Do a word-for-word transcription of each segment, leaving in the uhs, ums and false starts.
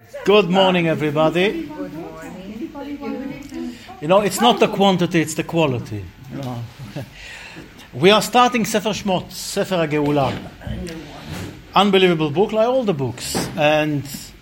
Good morning, everybody. Good morning. You know, it's not the quantity, it's the quality. You know. We are starting Sefer Shmot, Sefer HaGeulah. Unbelievable book, like all the books. And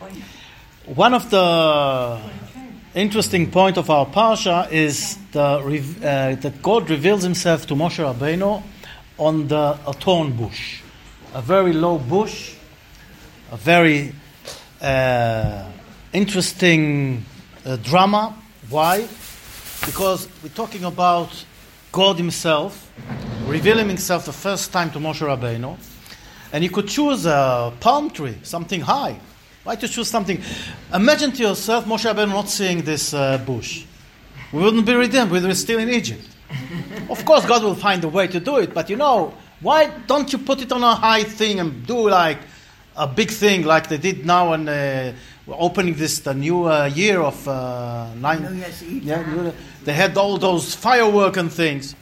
one of the interesting point of our parsha is the, uh, that God reveals himself to Moshe Rabbeinu on the a thorn bush. A very low bush, a very uh, interesting uh, drama. Why? Because we're talking about God himself revealing himself the first time to Moshe Rabbeinu, and you could choose a palm tree, something high. Why to choose something? Imagine to yourself Moshe Rabbeinu not seeing this uh, bush. We wouldn't be redeemed. We were still in Egypt. Of course, God will find a way to do it, but you know, why don't you put it on a high thing and do like a big thing like they did now and uh, we're opening this the new uh, year of uh, nine. New Year's Eve. Yeah, they had all those fireworks and things.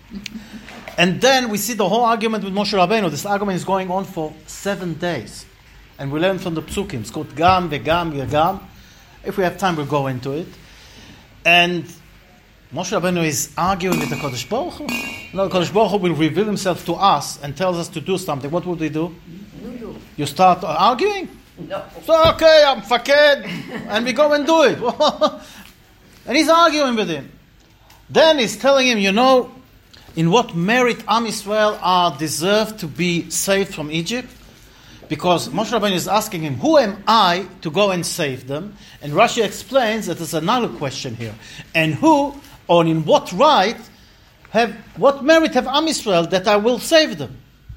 And then we see the whole argument with Moshe Rabbeinu. This argument is going on for seven days. And we learn from the Psukim. It's called Gam, Vegam, Vegam. If we have time, we'll go into it. And Moshe Rabbeinu is arguing with the Kodesh Baruch Hu. No, the Kodesh Baruch Hu will reveal himself to us and tells us to do something. What would we do? No. You start arguing? No. So, okay, I'm faked. And we go and do it. And he's arguing with him. Then he's telling him, you know, in what merit Am Yisrael are deserved to be saved from Egypt? Because Moshe Rabbeinu is asking him, who am I to go and save them? And Rashi explains that there's another question here. And who, or in what right, have what merit have Am Yisrael that I will save them?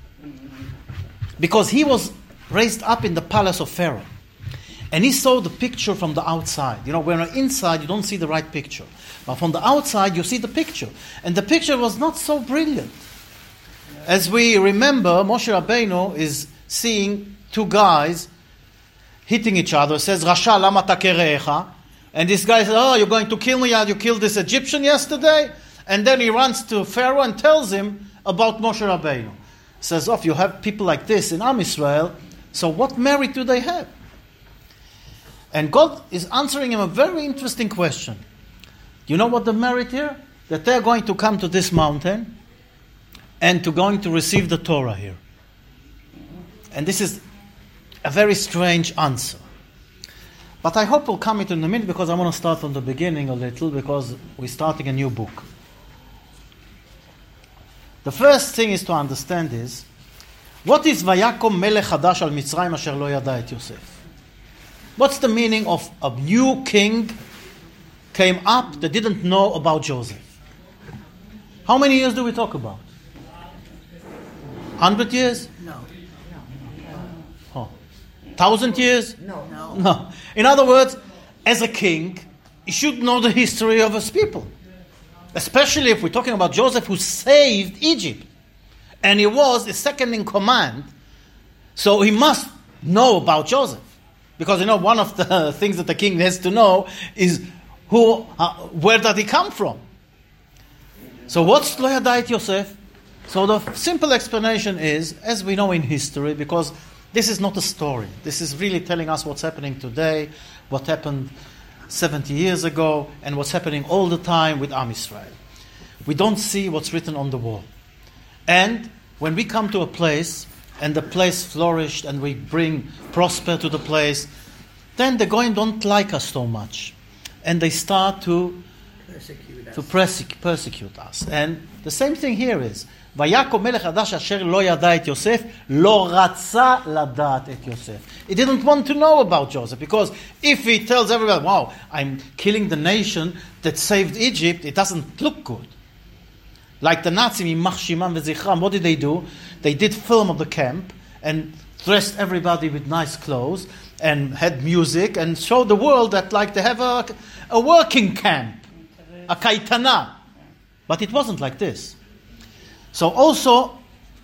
Because he was raised up in the palace of Pharaoh. And he saw the picture from the outside. You know, when you're inside, you don't see the right picture. But from the outside, you see the picture. And the picture was not so brilliant. As we remember, Moshe Rabbeinu is seeing two guys hitting each other. It says, Rasha lama takerecha. And this guy says, oh, you're going to kill me? You killed this Egyptian yesterday? And then he runs to Pharaoh and tells him about Moshe Rabbeinu. Says, oh, if you have people like this in Am Yisrael, so what merit do they have? And God is answering him a very interesting question. You know what the merit here? That they're going to come to this mountain and to going to receive the Torah here. And this is a very strange answer. But I hope we'll come into in a minute because I want to start from the beginning a little because we're starting a new book. The first thing is to understand is, what is Vayakom melech hadash al Mitzrayim asher lo yada et Yosef? What's the meaning of a new king came up that didn't know about Joseph? How many years do we talk about? Hundred years? No. Oh. Thousand years? No. No. No. In other words, as a king, he should know the history of his people. Especially if we're talking about Joseph who saved Egypt. And he was the second in command. So he must know about Joseph. Because, you know, one of the things that the king has to know is who, uh, where did he come from? So what's Lo Yada et Yosef? So the simple explanation is, as we know in history, because this is not a story. This is really telling us what's happening today, what happened seventy years ago, and what's happening all the time with Am Yisrael. We don't see what's written on the wall. And when we come to a place, and the place flourished, and we bring prosper to the place, then the Goyim don't like us so much. And they start to Persecute us. to persec- persecute us. And the same thing here is, Vayakom melech hadash asher lo yada et Yosef, lo ratza ladat et Yosef. He didn't want to know about Joseph, because if he tells everybody, wow, I'm killing the nation that saved Egypt, it doesn't look good. Like the Nazis in Yimach Shimam v'Zichram, what did they do? They did film of the camp and dressed everybody with nice clothes and had music and showed the world that like they have a, a working camp, a kaitana. But it wasn't like this. So also,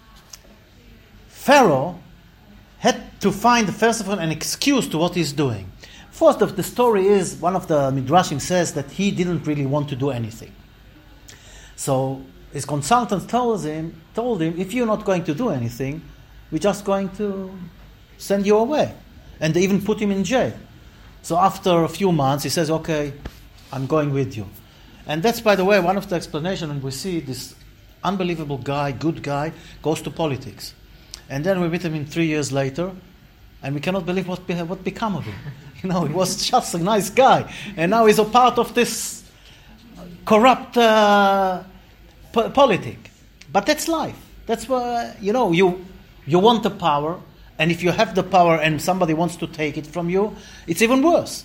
Pharaoh had to find, first of all, an excuse to what he's doing. First, the story is, one of the Midrashim says that he didn't really want to do anything. So his consultant tells him, told him, if you're not going to do anything, we're just going to send you away. And they even put him in jail. So after a few months, he says, okay, I'm going with you. And that's, by the way, one of the explanations when we see this unbelievable guy, good guy, goes to politics. And then we meet him in three years later, and we cannot believe what, be, what become of him. You know, he was just a nice guy. And now he's a part of this corrupt uh, po- politic. But that's life. That's why, you know, you you want the power, and if you have the power and somebody wants to take it from you, it's even worse.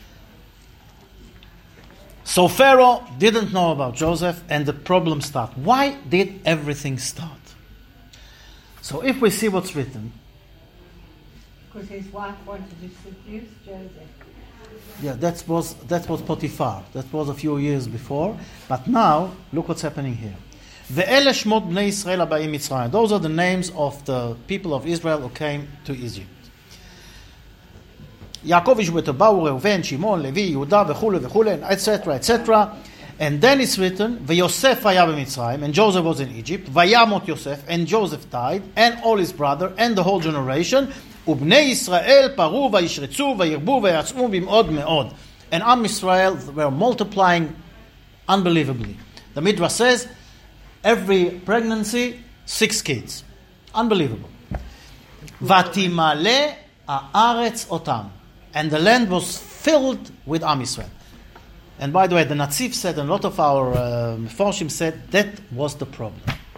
So Pharaoh didn't know about Joseph, and the problem started. Why did everything start? So if we see what's written. Because his wife wanted to seduce Joseph. Yeah, that was that was Potiphar. That was a few years before. But now, look what's happening here. Ve'ele shmot bnei Yisrael haba'im Mitzrayim. Those are the names of the people of Israel who came to Egypt. Yaakov ish be'tobahu Reuven, Shimon, Levi, Yehuda, v'chule v'chule, et cetera, et cetera. And then it's written, Ve'Yosef haya b'Mitzrayim, and Joseph was in Egypt. Vayamot Yosef, and Joseph died, and all his brother, and the whole generation. Ubnei Yisrael paru vayishretzu vayirbu vayatzmu bim'od me'od. And Am Yisrael were multiplying unbelievably. The Midrash says, every pregnancy, six kids. Unbelievable. Vatimale haaretz otam. And the land was filled with Am Yisrael. And by the way, the Naziv said, and a lot of our uh, Mefarshim said, that was the problem.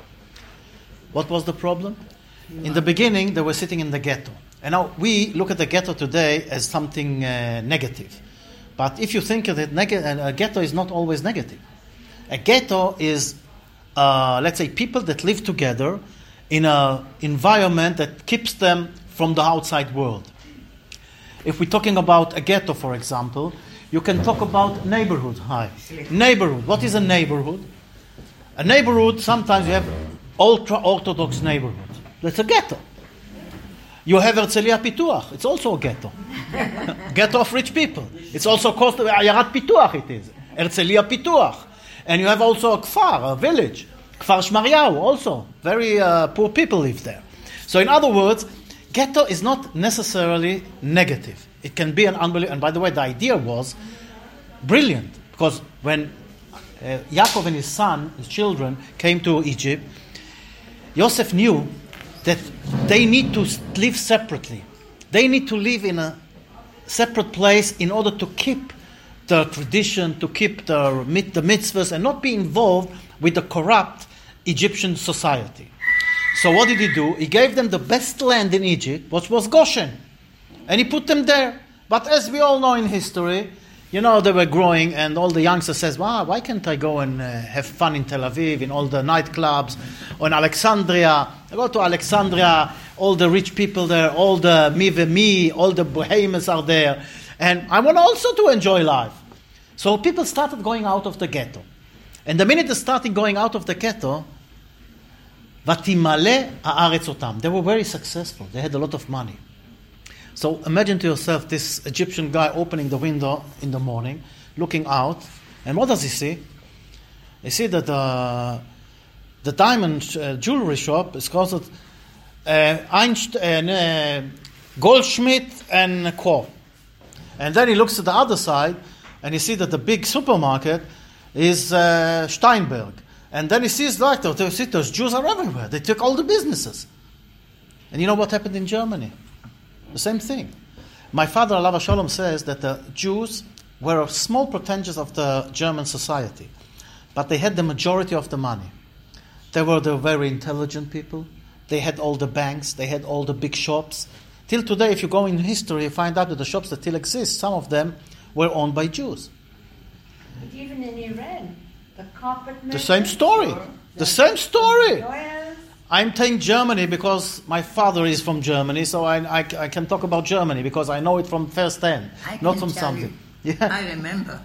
What was the problem? In the beginning, they were sitting in the ghetto. And now we look at the ghetto today as something uh, negative. But if you think of it, neg- a ghetto is not always negative. A ghetto is, uh, let's say, people that live together in an environment that keeps them from the outside world. If we're talking about a ghetto, for example, you can talk about neighborhood. Hi. Neighborhood. What is a neighborhood? A neighborhood, sometimes you have ultra-Orthodox neighborhood. That's a ghetto. You have Herzliya Pituach. It's also a ghetto. Ghetto of rich people. It's also called Ayarat Pituach it is. Herzliya Pituach. And you have also a kfar, a village. Kfar Shmaryahu also. Very uh, poor people live there. So in other words, ghetto is not necessarily negative. It can be an unbelievable. And by the way, the idea was brilliant. Because when uh, Yaakov and his son, his children, came to Egypt, Yosef knew that they need to live separately. They need to live in a separate place in order to keep the tradition, to keep the, the mitzvahs, and not be involved with the corrupt Egyptian society. So what did he do? He gave them the best land in Egypt, which was Goshen. And he put them there. But as we all know in history, you know, they were growing, and all the youngsters says, wow, why can't I go and uh, have fun in Tel Aviv, in all the nightclubs, or in Alexandria? I go to Alexandria, all the rich people there, all the me ve me, all the bohemians are there. And I want also to enjoy life. So people started going out of the ghetto. And the minute they started going out of the ghetto, Vatimale haaretz otam. They were very successful. They had a lot of money. So imagine to yourself this Egyptian guy opening the window in the morning, looking out, and what does he see? He see that uh, the diamond uh, jewelry shop is called uh, Einstein, uh, Goldschmidt and Co. And then he looks at the other side, and he sees that the big supermarket is uh, Steinberg. And then he sees like those Jews are everywhere. They took all the businesses. And you know what happened in Germany? The same thing. My father, Alav Shalom, says that the Jews were a small percentage of the German society, but they had the majority of the money. They were the very intelligent people. They had all the banks. They had all the big shops. Till today, if you go in history, you find out that the shops that still exist, some of them were owned by Jews. But even in Iran, the carpet The same story. The same story. lawyers. I'm saying Germany because my father is from Germany, so I, I, I can talk about Germany because I know it from first hand, I not can from tell something. you. Yeah. I remember.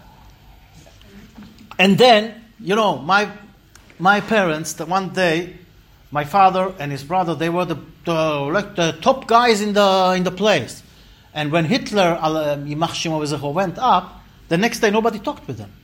And then, you know, my my parents, the one day, my father and his brother, they were the, the like the top guys in the in the place. And when Hitler, Yimach Shemo went up, the next day nobody talked with them.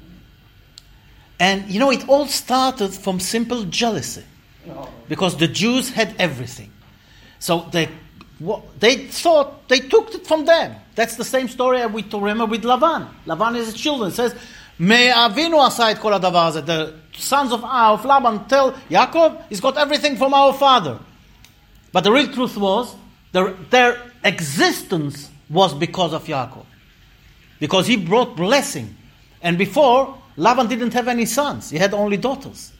And you know, it all started from simple jealousy. Because the Jews had everything. So they what, they thought they took it from them. That's the same story we to remember with Lavan. Lavan is his children. It says, Me'avinu asayit kol hadavar hazeh. The sons of, of Laban tell Yaakov, he's got everything from our father. But the real truth was, their, their existence was because of Yaakov. Because he brought blessing. And before, Laban didn't have any sons. He had only daughters.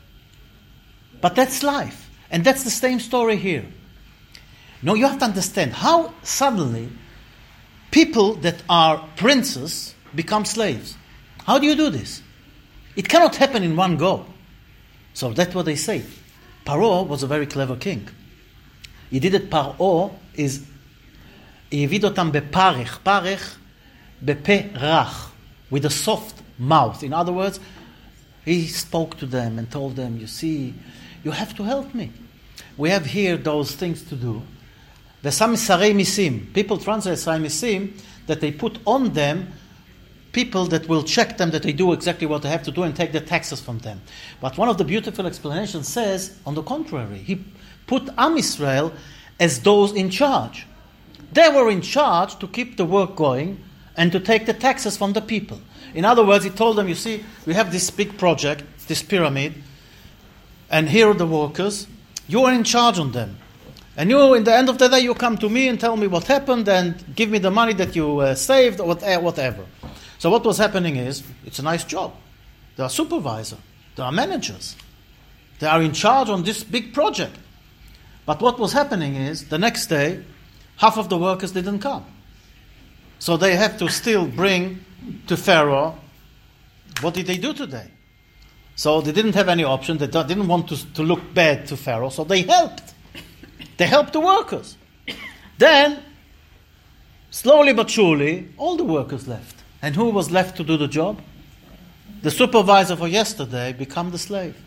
But that's life. And that's the same story here. Now you have to understand how suddenly people that are princes become slaves. How do you do this? It cannot happen in one go. So that's what they say. Paro was a very clever king. He did it. Paro is, העביד אותם בפרך, פרך בפה רך, with a soft mouth. In other words, he spoke to them and told them, you see, you have to help me. We have here those things to do. ושם שרי מיסים. People translate שרי מיסים, that they put on them people that will check them, that they do exactly what they have to do and take the taxes from them. But one of the beautiful explanations says, on the contrary, he put Am Israel as those in charge. They were in charge to keep the work going and to take the taxes from the people. In other words, he told them, you see, we have this big project, this pyramid, and here are the workers. You are in charge on them. And you, in the end of the day, you come to me and tell me what happened and give me the money that you uh, saved or whatever. So what was happening is, it's a nice job. They are supervisors. They are managers. They are in charge on this big project. But what was happening is, the next day, half of the workers didn't come. So they have to still bring to Pharaoh, what did they do today? So they didn't have any option. They didn't want to, to look bad to Pharaoh, so they helped. They helped the workers. Then, slowly but surely, all the workers left. And who was left to do the job? The supervisor for yesterday became the slave.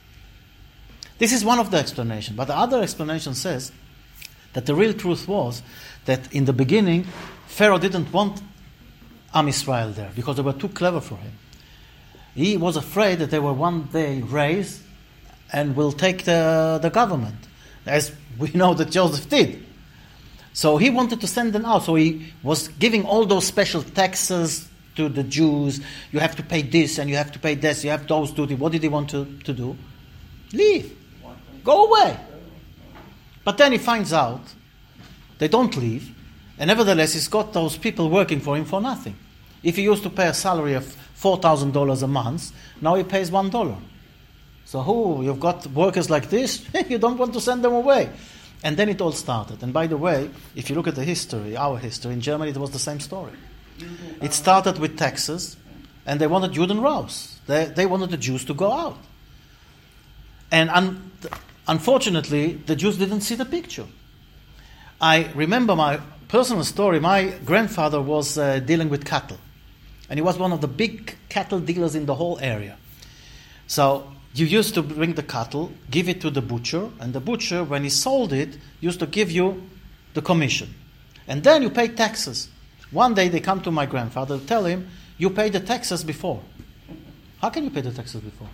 This is one of the explanations. But the other explanation says that the real truth was that in the beginning, Pharaoh didn't want Am Israel there because they were too clever for him. He was afraid that they will one day raise and will take the, the government, as we know that Joseph did. So he wanted to send them out. So he was giving all those special taxes to the Jews. You have to pay this and you have to pay this. You have those duty. What did he want to, to do? Leave. Go away. But then he finds out they don't leave. And nevertheless, he's got those people working for him for nothing. If he used to pay a salary of four thousand dollars a month, now he pays one dollar. So who? You've got workers like this? You don't want to send them away. And then it all started. And by the way, if you look at the history, our history, in Germany it was the same story. It started with taxes, and they wanted Juden raus. They, they wanted the Jews to go out. And un- unfortunately, the Jews didn't see the picture. I remember my personal story. My grandfather was uh, dealing with cattle. And he was one of the big cattle dealers in the whole area. So you used to bring the cattle, give it to the butcher, and the butcher, when he sold it, used to give you the commission. And then you pay taxes. One day they come to my grandfather and tell him, you paid the taxes before. How can you pay the taxes before?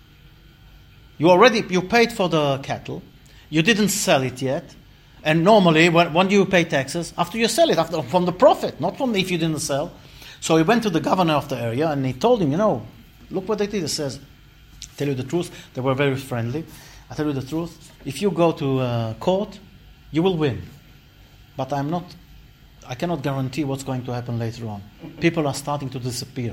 You already, you paid for the cattle, you didn't sell it yet, and normally, when, when do you pay taxes? After you sell it, after, from the profit, not from if you didn't sell. So he went to the governor of the area and he told him, you know, look what they did. He says, tell you the truth, they were very friendly. I tell you the truth, if you go to uh, court, you will win. But I'm not, I cannot guarantee what's going to happen later on. People are starting to disappear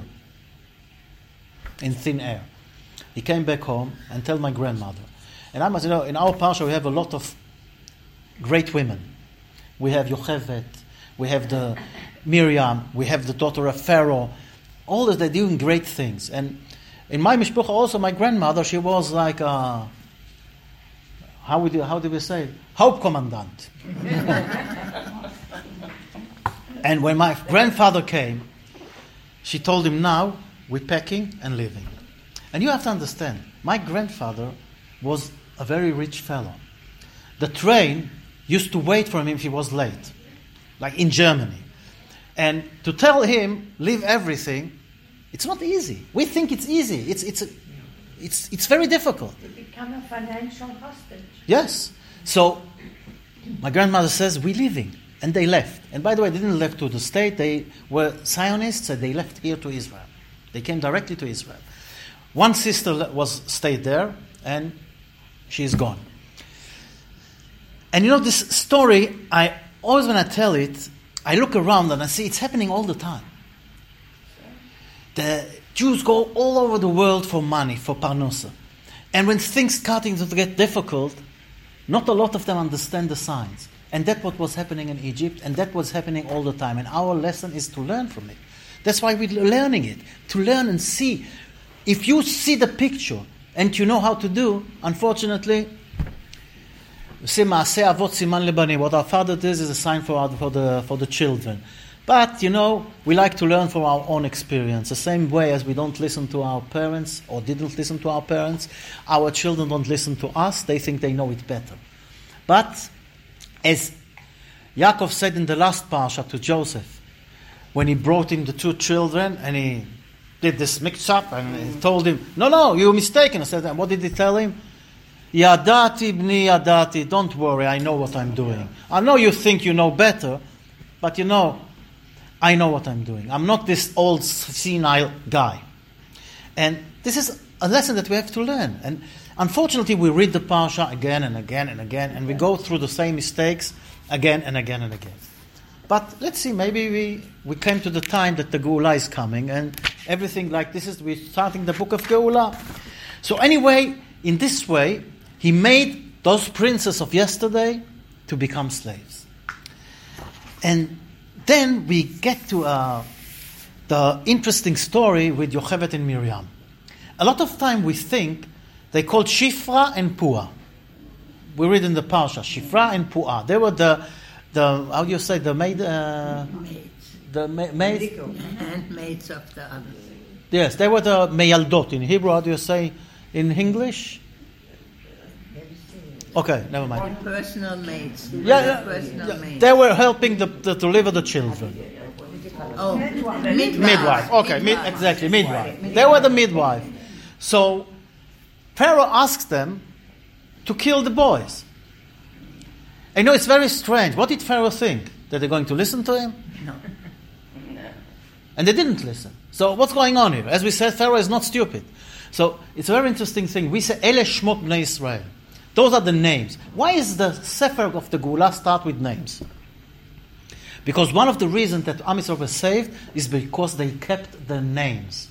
in thin air. He came back home and told my grandmother. And I must, you know, in our parsha we have a lot of great women. We have Yocheved, we have the Miriam, we have the daughter of Pharaoh. All of them doing great things. And in my mishpucha also, my grandmother, she was like a, how would you, how do we say, Hauptkommandant. And when my grandfather came, she told him, now we're packing and leaving. And you have to understand, my grandfather was a very rich fellow. The train used to wait for him if he was late, like in Germany. And to tell him, leave everything, it's not easy. We think it's easy. It's it's a, it's it's very difficult. You become a financial hostage. Yes. So My grandmother says, we're leaving. And they left. And by the way, they didn't left to the state. They were Zionists, and they left here to Israel. They came directly to Israel. One sister was stayed there, and she's gone. And you know, this story, I always when I tell it, I look around and I see it's happening all the time. The Jews go all over the world for money, for parnosa. And when things starting to get difficult, not a lot of them understand the signs. And that's what was happening in Egypt, and that was happening all the time. And our lesson is to learn from it. That's why we're learning it. To learn and see. If you see the picture and you know how to do, unfortunately, what our father does is a sign for, our, for, the, for the children. But, you know, we like to learn from our own experience. The same way as we don't listen to our parents or didn't listen to our parents, our children don't listen to us. They think they know it better. But, as Yaakov said in the last parsha to Joseph, when he brought him the two children and he did this mix-up and he told him, no, no, you're mistaken. I said, what did he tell him? Yadati bni yadati, don't worry, I know what I'm doing. I know you think you know better, but you know, I know what I'm doing. I'm not this old senile guy. And this is a lesson that we have to learn. And unfortunately, we read the parsha again and again and again, and we go through the same mistakes again and again and again. But let's see, maybe we, we came to the time that the Geula is coming, and everything like this is, we're starting the book of Geula. So anyway, in this way, he made those princes of yesterday to become slaves. And then we get to uh, the interesting story with Yocheved and Miriam. A lot of time we think they called Shifra and Puah. We read in the Parsha, Shifra and Puah. They were the, the how do you say, the maid? Uh, maids. The ma- maids? Handmaids of the others. Yes, they were the meyaldot. In Hebrew, how do you say in English? Okay, never mind. Personal maids. Yeah, yeah, personal yeah. maids. They were helping the, the, to deliver the children. Oh, midwife. Midwife. Okay, mid, exactly, midwife. They were the midwife. So Pharaoh asked them to kill the boys. I know it's very strange. What did Pharaoh think? That they're going to listen to him? No. And they didn't listen. So what's going on here? As we said, Pharaoh is not stupid. So it's a very interesting thing. We say, Ele Shmot Bnei Israel. Those are the names. Why is the Sefer of the Geula start with names? Because one of the reasons that Am Yisrael was saved is because they kept the names.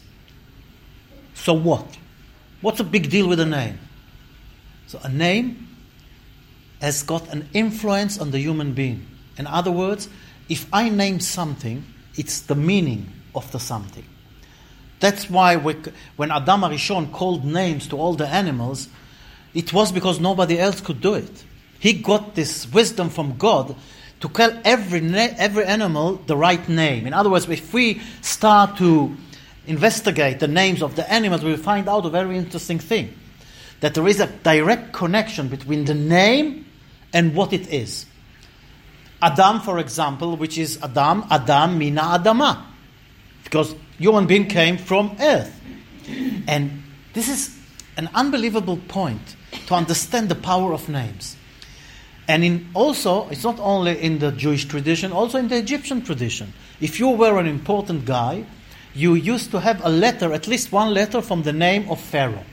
So what? What's a big deal with a name? So a name has got an influence on the human being. In other words, if I name something, it's the meaning of the something. That's why we, when Adam HaRishon called names to all the animals, it was because nobody else could do it. He got this wisdom from God to call every na- every animal the right name. In other words, if we start to investigate the names of the animals, we will find out a very interesting thing. That there is a direct connection between the name and what it is. Adam, for example, which is Adam, Adam mina Adama. Because human being came from earth. And this is an unbelievable point to understand the power of names. And in also, it's not only in the Jewish tradition, also in the Egyptian tradition. If you were an important guy, you used to have a letter, at least one letter from the name of Pharaoh.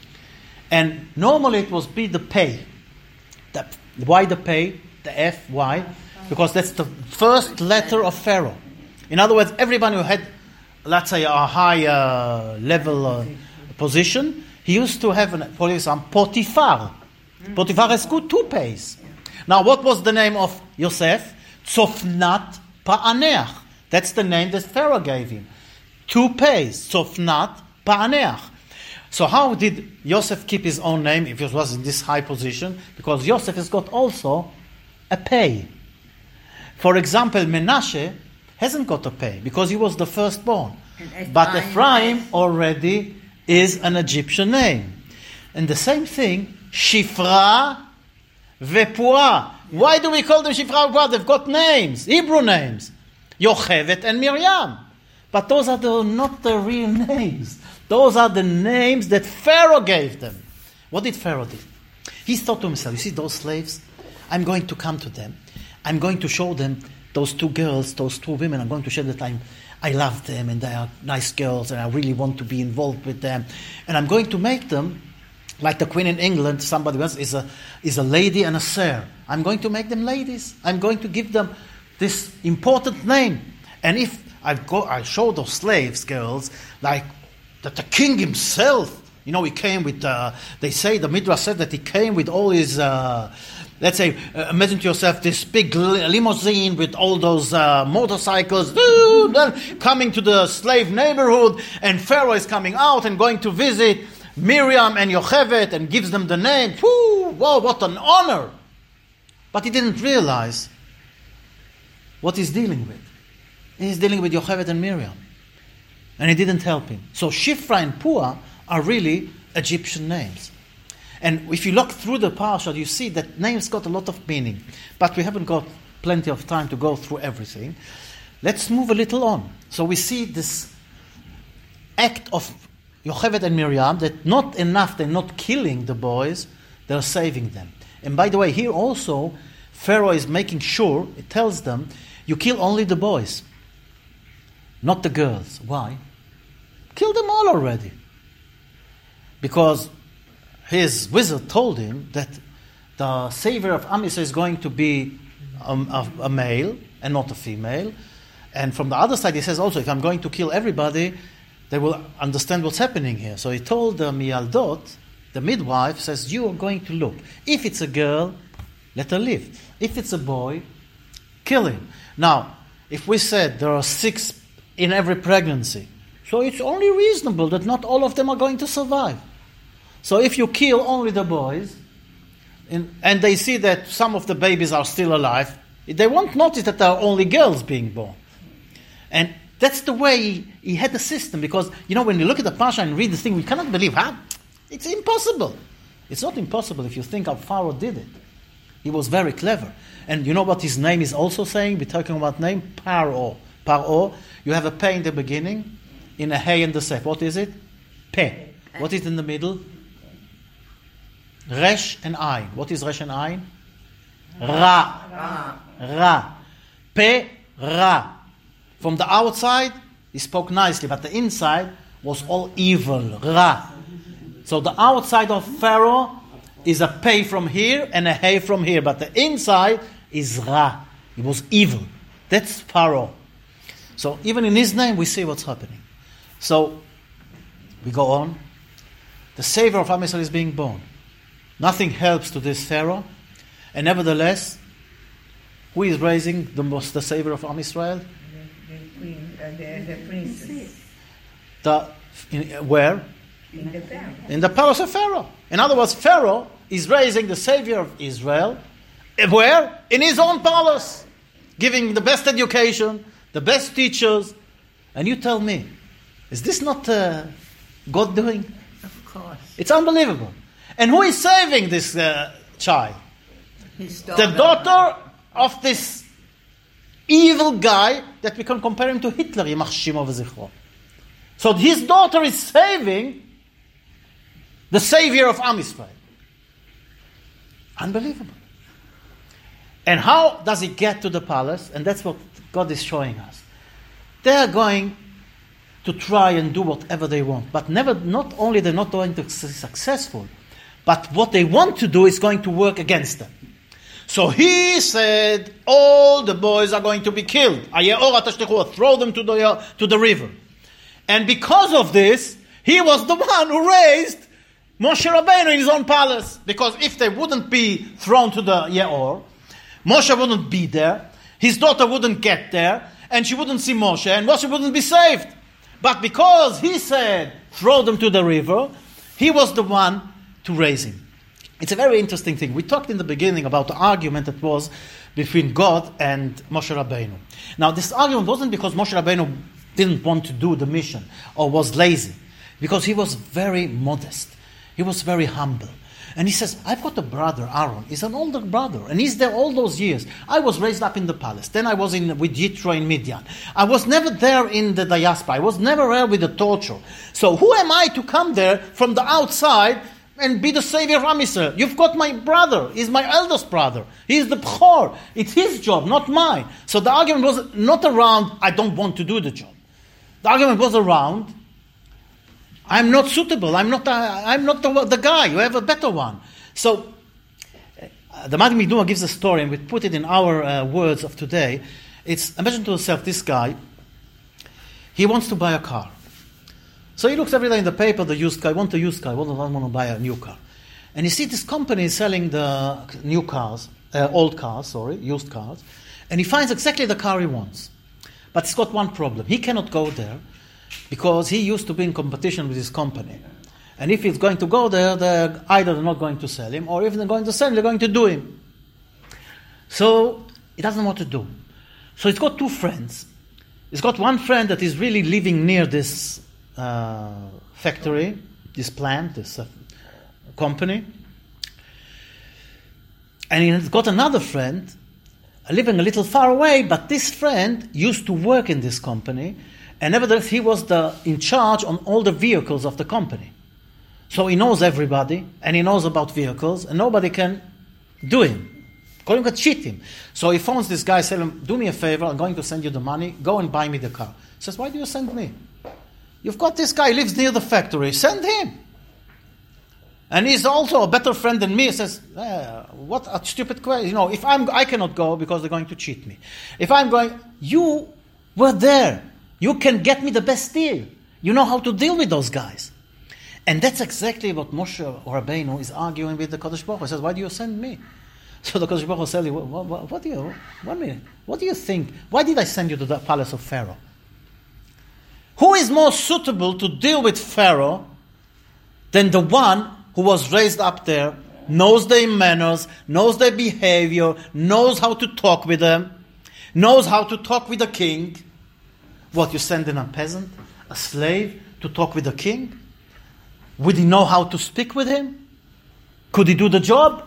And normally it was be the pay. The, why the pay? The F, why? Because that's the first letter of Pharaoh. In other words, everybody who had, let's say, a high uh, level uh, position, he used to have, an, for example, Potiphar. Mm-hmm. Potiphar has good two pays. Now, what was the name of Yosef? Tzofnat Pa'aneach. That's the name that Pharaoh gave him. Two pays. Tzofnat Pa'aneach. So how did Yosef keep his own name if he was in this high position? Because Yosef has got also a pay. For example, Menashe hasn't got a pay because he was the firstborn. But Ephraim already is an Egyptian name. And the same thing, Shifra vePuah. Why do we call them Shifra and Puah? They've got names, Hebrew names. Yocheved and Miriam. But those are the, not the real names. Those are the names that Pharaoh gave them. What did Pharaoh do? He thought to himself, you see those slaves? I'm going to come to them. I'm going to show them those two girls, those two women. I'm going to show that I'm, I love them and they are nice girls and I really want to be involved with them. And I'm going to make them, like the Queen in England, somebody else is a, is a lady and a sir. I'm going to make them ladies. I'm going to give them this important name. And if I go, I show those slaves, girls, like that the king himself, you know, he came with, uh, they say, the Midrash said that he came with all his, uh, let's say, uh, imagine to yourself this big limousine with all those uh, motorcycles coming to the slave neighborhood, and Pharaoh is coming out and going to visit Miriam and Yocheved and gives them the name. Whew, whoa, what an honor. But he didn't realize what he's dealing with. He's dealing with Yocheved and Miriam. And he didn't help him. So Shifra and Puah are really Egyptian names. And if you look through the parsha, you see that names got a lot of meaning. But we haven't got plenty of time to go through everything. Let's move a little on. So we see this act of Yocheved and Miriam, that not enough, they're not killing the boys, they're saving them. And by the way, here also, Pharaoh is making sure, it tells them, you kill only the boys, not the girls. Why? Kill them all already. Because his wizard told him that the savior of Am Yisrael is going to be a, a, a male and not a female. And from the other side, he says also, if I'm going to kill everybody, they will understand what's happening here. So he told the Miyaldot, the midwife, says, you are going to look. If it's a girl, let her live. If it's a boy, kill him. Now, if we said there are six in every pregnancy, so it's only reasonable that not all of them are going to survive. So if you kill only the boys, in, and they see that some of the babies are still alive, they won't notice that there are only girls being born. And that's the way he, he had the system, because, you know, when you look at the Pasha and read the thing, we cannot believe, huh? It's impossible. It's not impossible if you think how Pharaoh did it. He was very clever. And you know what his name is also saying? We're talking about name, Paro. Paro, you have a P in the beginning, in a Hey and the Sef. What is it? Pe. What is in the middle? Resh and Ayin. What is Resh and Ayin? Ra. Ra. Ra. Pe, Ra. From the outside, he spoke nicely, but the inside was all evil. Ra. So the outside of Pharaoh is a Pe from here and a Hey from here, but the inside is Ra. It was evil. That's Pharaoh. So even in his name, we see what's happening. So we go on. The savior of Am Yisrael is being born. Nothing helps to this Pharaoh, and nevertheless, who is raising the most the savior of Am Yisrael? The, the queen, uh, the, the princess. The in, where? In the palace. In the palace of Pharaoh. In other words, Pharaoh is raising the savior of Israel. Where? In his own palace, giving the best education, the best teachers. And you tell me, is this not uh, God doing? Of course. It's unbelievable. And who is saving this uh, child? His daughter. The daughter of this evil guy that we can compare him to Hitler. Yimach Shimo v'zichro. So his daughter is saving the savior of Am Yisrael. Unbelievable. And how does he get to the palace? And that's what God is showing us. They are going to try and do whatever they want. But never, not only they're not going to be successful, but what they want to do is going to work against them. So he said, all the boys are going to be killed. Throw them to the, to the river. And because of this, he was the one who raised Moshe Rabbeinu in his own palace. Because if they wouldn't be thrown to the Yeor, Moshe wouldn't be there, his daughter wouldn't get there, and she wouldn't see Moshe, and Moshe wouldn't be saved. But because he said, throw them to the river, he was the one to raise him. It's a very interesting thing. We talked in the beginning about the argument that was between God and Moshe Rabbeinu. Now, this argument wasn't because Moshe Rabbeinu didn't want to do the mission or was lazy, because he was very modest. He was very humble. And he says, I've got a brother, Aaron. He's an older brother. And he's there all those years. I was raised up in the palace. Then I was in with Yitro in Midian. I was never there in the diaspora. I was never there with the torture. So who am I to come there from the outside and be the savior of Am Yisrael. You've got my brother. He's my eldest brother. He's the B'chor. It's his job, not mine. So the argument was not around, I don't want to do the job. The argument was around, I'm not suitable. I'm not, uh, I'm not the, the guy. You have a better one. So uh, the Magen Meduma gives a story, and we put it in our uh, words of today. It's, imagine to yourself, this guy, he wants to buy a car. So he looks every day in the paper, the used car, I want a used car, I want to buy a new car. And you see this company is selling the new cars, uh, old cars, sorry, used cars, and he finds exactly the car he wants. But it's got one problem. He cannot go there because he used to be in competition with his company. And if he's going to go there, they're either they're not going to sell him, or if they're going to sell him, they're going to do him. So he doesn't know what to do. So he's got two friends. He's got one friend that is really living near this uh, factory, this plant, this uh, company. And he's got another friend living a little far away, but this friend used to work in this company, and nevertheless he was the in charge on all the vehicles of the company. So he knows everybody, and he knows about vehicles, and nobody can do him. Nobody can cheat him. So he phones this guy, says him, do me a favor, I'm going to send you the money, go and buy me the car. He says, why do you send me? You've got this guy, lives near the factory, send him. And he's also a better friend than me. He says, eh, what a stupid question. You know, if I'm, I cannot go because they're going to cheat me. If I'm going, you were there. You can get me the best deal. You know how to deal with those guys. And that's exactly what Moshe Rabbeinu is arguing with the Kadosh Baruch Hu. He says, why do you send me? So the Kadosh Baruch Hu says, what, what, what do you, one minute, what do you think? Why did I send you to the palace of Pharaoh? Who is more suitable to deal with Pharaoh than the one who was raised up there, knows their manners, knows their behavior, knows how to talk with them, knows how to talk with the king? What, you send in a peasant, a slave, to talk with the king? Would he know how to speak with him? Could he do the job?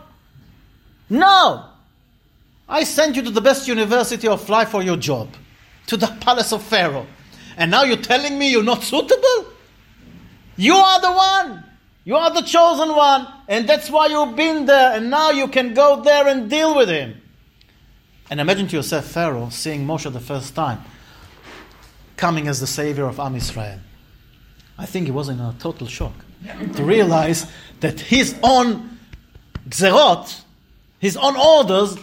No! I sent you to the best university of life for your job, to the palace of Pharaoh. And now you're telling me you're not suitable? You are the one! You are the chosen one, and that's why you've been there, and now you can go there and deal with him. And imagine to yourself Pharaoh seeing Moshe the first time, coming as the savior of Am Yisrael. I think he was in a total shock to realize that his own gzerot, his own orders,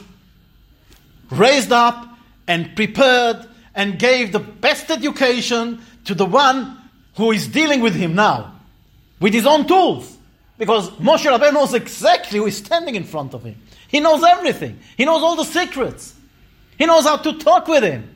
raised up and prepared and gave the best education to the one who is dealing with him now. With his own tools. Because Moshe Rabbeinu knows exactly who is standing in front of him. He knows everything. He knows all the secrets. He knows how to talk with him.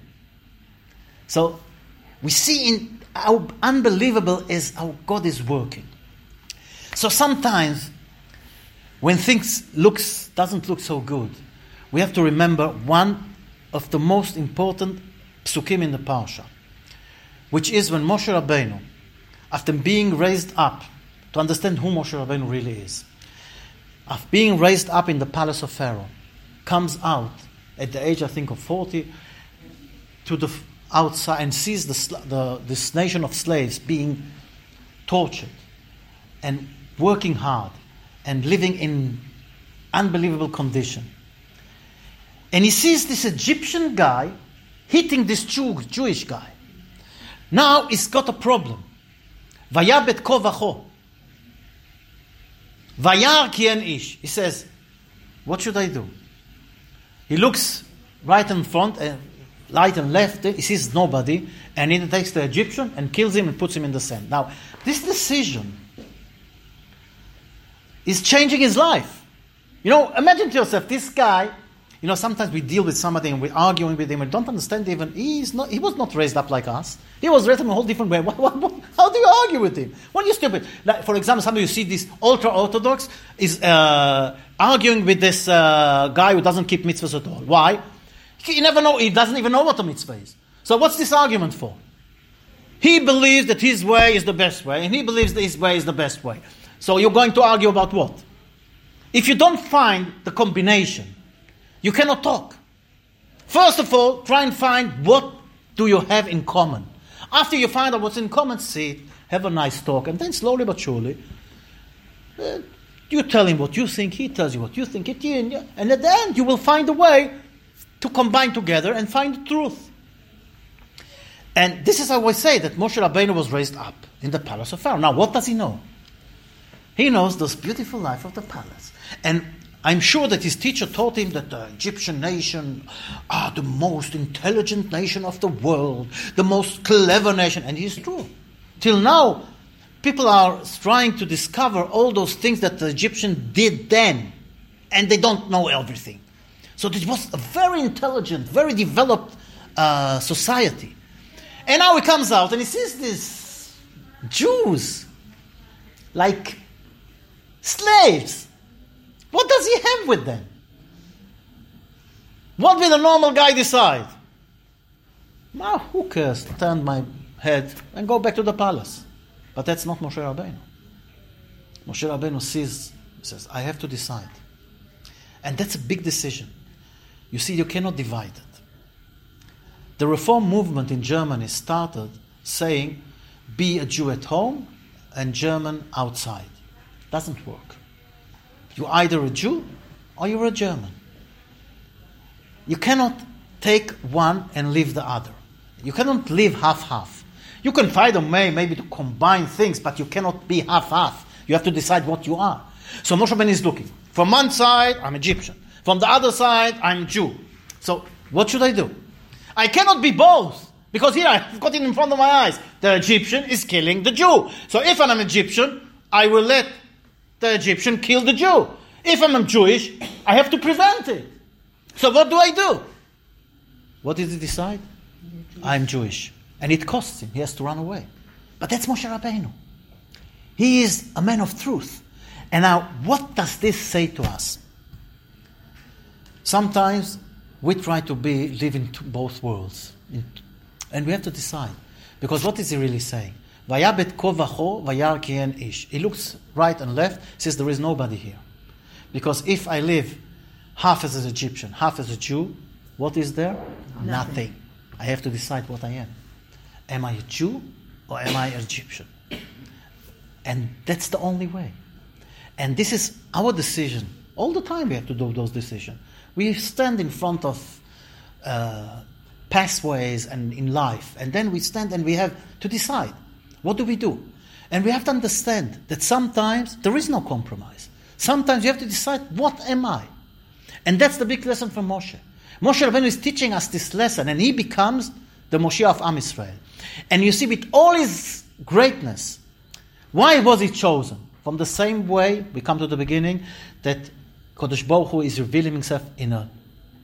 So, we see in how unbelievable is how God is working. So sometimes, when things looks doesn't look so good, we have to remember one of the most important psukim in the parsha, which is when Moshe Rabbeinu, after being raised up, to understand who Moshe Rabbeinu really is, after being raised up in the palace of Pharaoh, comes out at the age, I think, of forty, to the outside and sees the, the this nation of slaves being tortured and working hard and living in unbelievable condition. And he sees this Egyptian guy hitting this Jew, Jewish guy. Now he's got a problem. Vayabet kovacho. Vayar kien ish. He says, what should I do? He looks right in front, uh, right and left, he sees nobody, and he takes the Egyptian and kills him and puts him in the sand. Now, this decision is changing his life. You know, imagine to yourself, this guy, you know, sometimes we deal with somebody and we're arguing with him and don't understand even, he's not, he was not raised up like us. He was raised in a whole different way. What, what, what, how do you argue with him? What are you stupid? Like, for example, sometimes you see this ultra-Orthodox is uh, arguing with this uh, guy who doesn't keep mitzvahs at all. Why? He never know, he doesn't even know what a mitzvah is. So what's this argument for? He believes that his way is the best way, and he believes that his way is the best way. So you're going to argue about what? If you don't find the combination, you cannot talk. First of all, try and find what do you have in common. After you find out what's in common, sit, have a nice talk, and then slowly but surely, uh, You tell him what you think, he tells you what you think, it, and at the end you will find a way to combine together and find the truth. And this is how I say that Moshe Rabbeinu was raised up in the palace of Pharaoh. Now, what does he know? He knows this beautiful life of the palace. And I'm sure that his teacher taught him that the Egyptian nation are the most intelligent nation of the world, the most clever nation. And he's true. Till now, people are trying to discover all those things that the Egyptians did then. And they don't know everything. So it was a very intelligent, very developed uh, society. And now he comes out and he sees these Jews like slaves. What does he have with them? What will a normal guy decide? Now, who cares? Turn my head and go back to the palace. But that's not Moshe Rabbeinu. Moshe Rabbeinu sees, says, I have to decide. And that's a big decision. You see, you cannot divide it. The reform movement in Germany started saying, be a Jew at home and German outside. Doesn't work. You're either a Jew or you're a German. You cannot take one and leave the other. You cannot live half-half. You can find a way maybe to combine things, but you cannot be half-half. You have to decide what you are. So Moshe Rabbeinu is looking. From one side, I'm Egyptian. From the other side, I'm Jew. So what should I do? I cannot be both. Because here I've got it in front of my eyes. The Egyptian is killing the Jew. So if I'm an Egyptian, I will let the Egyptian kill the Jew. If I'm Jewish, I have to prevent it. So what do I do? What did he decide? I'm Jewish. And it costs him. He has to run away. But that's Moshe Rabbeinu. He is a man of truth. And now, what does this say to us? Sometimes we try to be live in both worlds. And we have to decide. Because what is he really saying? Vayabet ko vacho, vayar ki en ish. He looks right and left, says there is nobody here. Because if I live half as an Egyptian, half as a Jew, what is there? Nothing. Nothing. I have to decide what I am. Am I a Jew or am I an Egyptian? And that's the only way. And this is our decision. All the time we have to do those decisions. We stand in front of uh, pathways and in life, and then we stand and we have to decide. What do we do? And we have to understand that sometimes there is no compromise. Sometimes you have to decide, what am I? And that's the big lesson from Moshe. Moshe Rabbeinu is teaching us this lesson, and he becomes the Moshiach of Am Yisrael. And you see, with all his greatness, why was he chosen? From the same way, we come to the beginning, that Kodesh Baruch Hu is revealing himself in a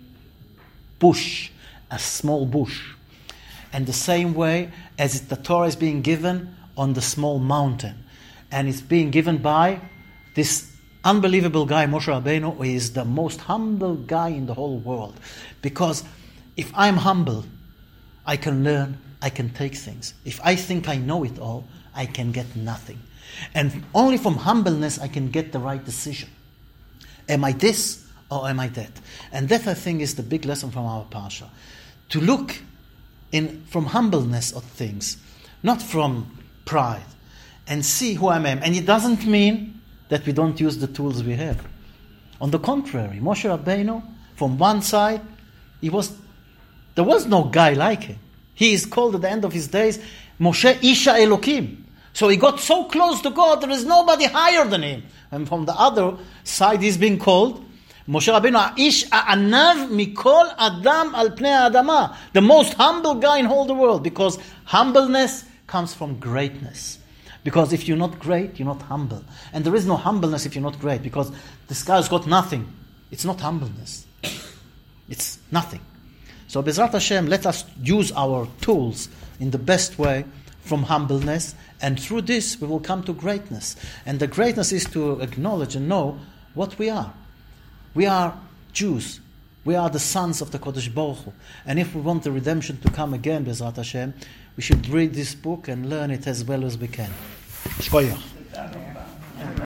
bush, a small bush. And the same way as the Torah is being given on the small mountain. And it's being given by this unbelievable guy, Moshe Rabbeinu, who is the most humble guy in the whole world. Because if I'm humble, I can learn, I can take things. If I think I know it all, I can get nothing. And only from humbleness I can get the right decision. Am I this or am I that? And that, I think, is the big lesson from our Parsha. To look in from humbleness of things, not from pride, and see who I am. And it doesn't mean that we don't use the tools we have. On the contrary, Moshe Rabbeinu, from one side, he was there was no guy like him. He is called at the end of his days Moshe Isha Elokim. So he got so close to God, there is nobody higher than him. And from the other side, he's being called Moshe Rabbeinu Ish A'anav Mikol Adam Al Pnei Adama, the most humble guy in all the world, because humbleness comes from greatness. Because if you're not great, you're not humble. And there is no humbleness if you're not great, because this guy's got nothing. It's not humbleness. It's nothing. So Bezrat Hashem, let us use our tools in the best way from humbleness, and through this we will come to greatness. And the greatness is to acknowledge and know what we are. We are Jews. We are the sons of the Kodesh Baruch Hu. And if we want the redemption to come again, Bezrat Hashem, we should read this book and learn it as well as we can. Shkoyach.